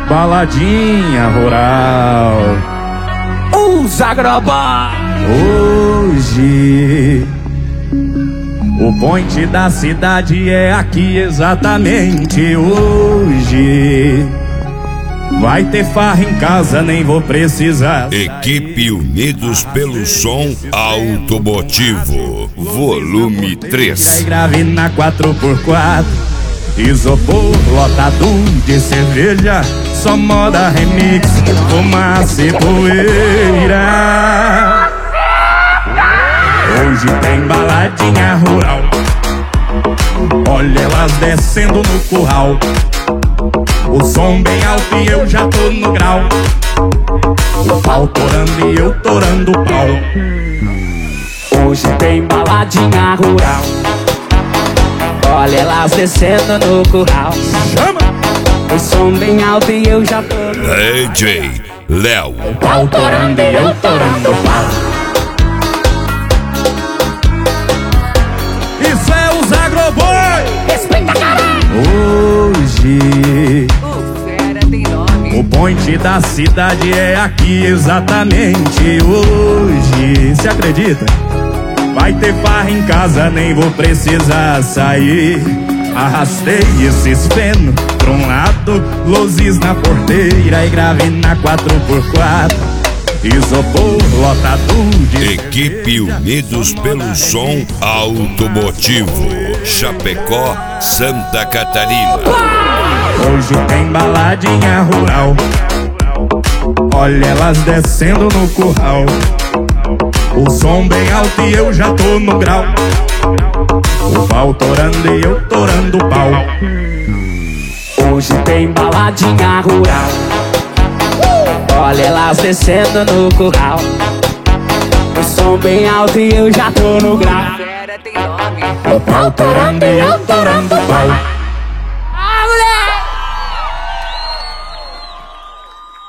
baladinha rural. Os Agroboy. Hoje o point da cidade é aqui exatamente hoje. Vai ter farra em casa, nem vou precisar. Equipe Unidos pelo Som Automotivo, volume 3. Aí grave na 4x4, isopor lotado de cerveja, só moda remix, fumaça e poeira. Hoje tem baladinha rural, olha elas descendo no curral. O som bem alto e eu já tô no grau. O pau torando e eu torando o pau. Hoje tem baladinha rural, olha elas descendo no curral. Chama! O som bem alto e eu já tô no DJ Léo. o pau torando e eu torando o pau. Isso é os Agroboy! Respeita, caralho! Hoje O fera tem nome. o point da cidade é aqui exatamente hoje. Se acredita? Vai ter farra em casa, nem vou precisar sair. Arrastei esses feno pra um lado, luzes na porteira e grave na 4x4. Isopor lotado de Equipe Unidos pelo Som Automotivo, Chapecó, Santa Catarina. Hoje tem baladinha rural, olha elas descendo no curral. O som bem alto e eu já tô no grau. O pau torando e eu torando o pau. Hoje tem baladinha rural, olha elas descendo no curral. O som bem alto e eu já tô no grau. O pau torando e eu torando o pau.